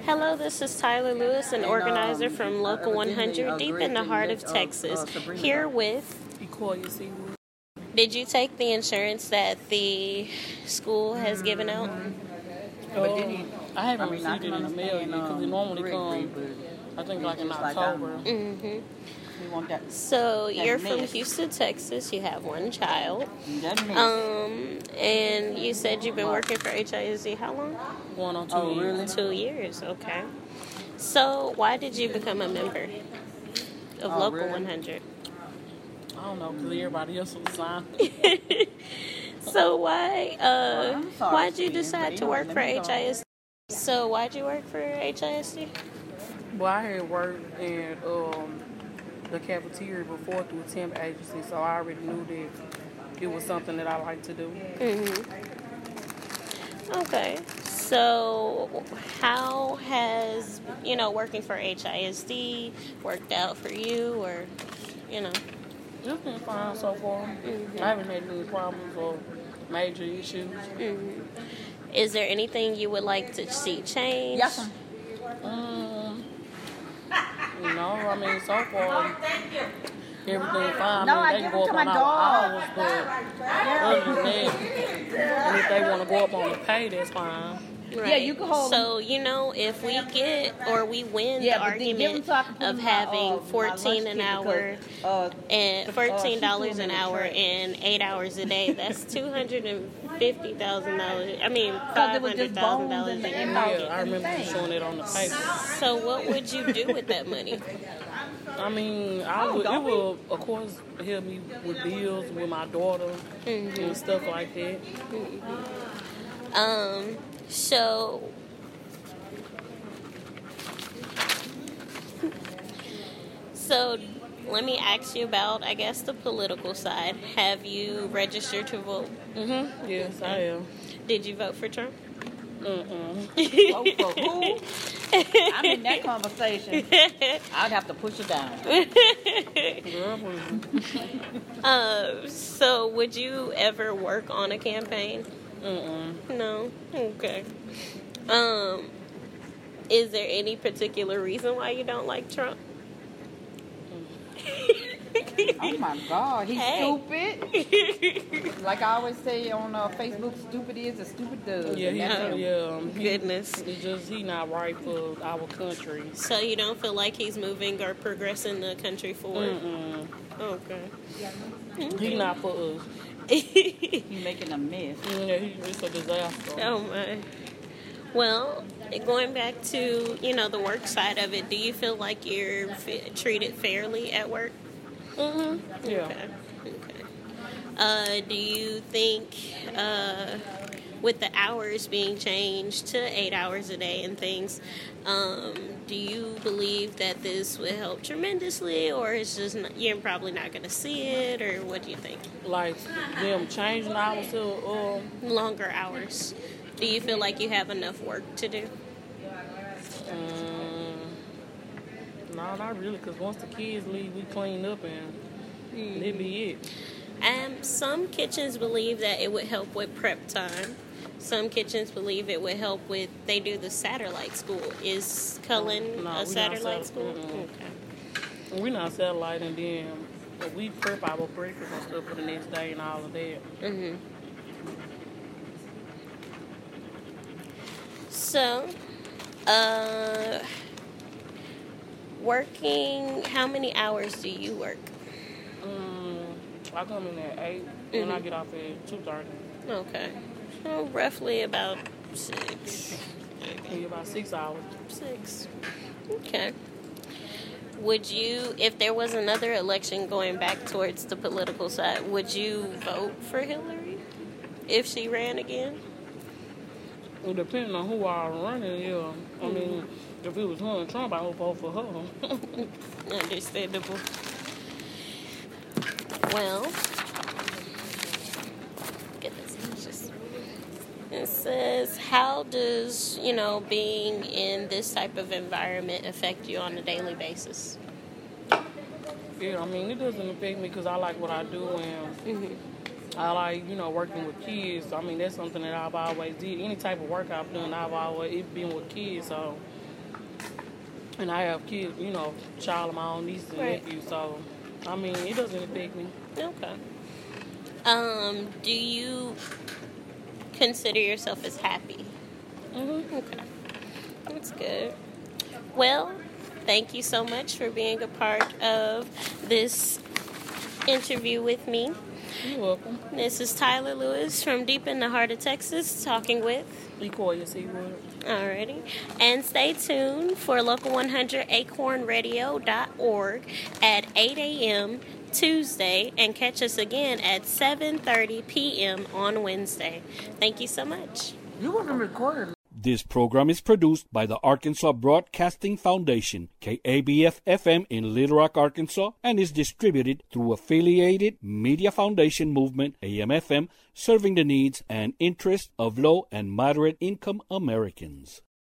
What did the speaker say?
Hello, this is Tyler Lewis, an organizer from Local 100, deep in the heart of Texas. Here with. Did you take the insurance that the school has given out? I haven't received it in the mail yet because it normally comes, I think, like in October. Mm-hmm. So you're from Houston, Texas. You have one child. And you said you've been working for HISD how long? 1 or 2 years. 2 years, okay. So why did you become a member of Local 100? I don't know, because everybody else was signed. So why'd you decide to work for HISD? So why'd you work for HISD? Well, I had worked in the cafeteria before through a temp agency, so I already knew that it was something that I like to do. Mm-hmm. Okay. So how has, working for HISD worked out for you, or, It's been fine so far. Mm-hmm. I haven't had any problems or major issues. Mm-hmm. Is there anything you would like to see change? Yes. No, I mean, so far, everything's fine. No, I mean, they can go up on our hours, but other than that, and if they want to go up on the pay, that's fine. Right. Yeah, you can hold. So, if we get or we win the argument of having $14 an hour and $14 an hour and 8 hours a day, that's $250,000. I mean, $500,000 in your pocket. Yeah, I remember you showing it on the paper. So, what would you do with that money? I mean, it will, of course, help me with bills with my daughter and stuff like that. So let me ask you about, I guess, the political side. Have you registered to vote? Mm-hmm. Yes, I am. Did you vote for Trump? Vote for who? I'm in that conversation. I'd have to push it down. So would you ever work on a campaign? No? Okay. Is there any particular reason why you don't like Trump? Oh my God, he's stupid. Like I always say on Facebook, stupid is as stupid does. Goodness. It's just he not right for our country. So you don't feel like he's moving or progressing the country forward? Okay. He not for us. He's making a mess. Yeah, it's a disaster. Oh my. Well, going back to, the work side of it, do you feel like you're treated fairly at work? Mm-hmm. Yeah. Okay. Do you think, with the hours being changed to 8 hours a day and things, do you believe that this would help tremendously, or it's just you're probably not going to see it, or what do you think? Like them changing hours to longer hours. Do you feel like you have enough work to do? No, not really, because once the kids leave, we clean up and that be it. Some kitchens believe that it would help with prep time. Some kitchens believe it would help with, they do the satellite school. Is Cullen a satellite school? Okay. We're not satellite, and then we prep our breakfast and stuff for the next day and all of that. Mm-hmm. So, working, how many hours do you work? I come in at 8 and I get off at 2:30. Okay. So roughly about 6. Maybe about 6 hours. 6. Okay. Would you, if there was another election going back towards the political side, would you vote for Hillary if she ran again? Well, depending on who I was running, yeah. I mean, if it was her and Trump, I would vote for her. Understandable. Well, get this. It says, how does, being in this type of environment affect you on a daily basis? Yeah, I mean, it doesn't affect me because I like what I do, and I like, working with kids. I mean, that's something that I've always did. Any type of work I've done, I've always been with kids, so And I have kids, child of my own niece and nephew, so, I mean, it doesn't affect me. Okay. Do you consider yourself as happy? Mm-hmm. Okay. That's good. Well, thank you so much for being a part of this interview with me. You're welcome. This is Tyler Lewis from deep in the heart of Texas, talking with Ecoya Seawood. Alrighty. And stay tuned for Local 100 acornradio.org at 8 a.m. Tuesday, and catch us again at 7:30 p.m. on Wednesday. Thank you so much. You wasn't recording. This program is produced by the Arkansas Broadcasting Foundation, KABF-FM in Little Rock, Arkansas, and is distributed through Affiliated Media Foundation Movement, AM/FM, serving the needs and interests of low and moderate income Americans.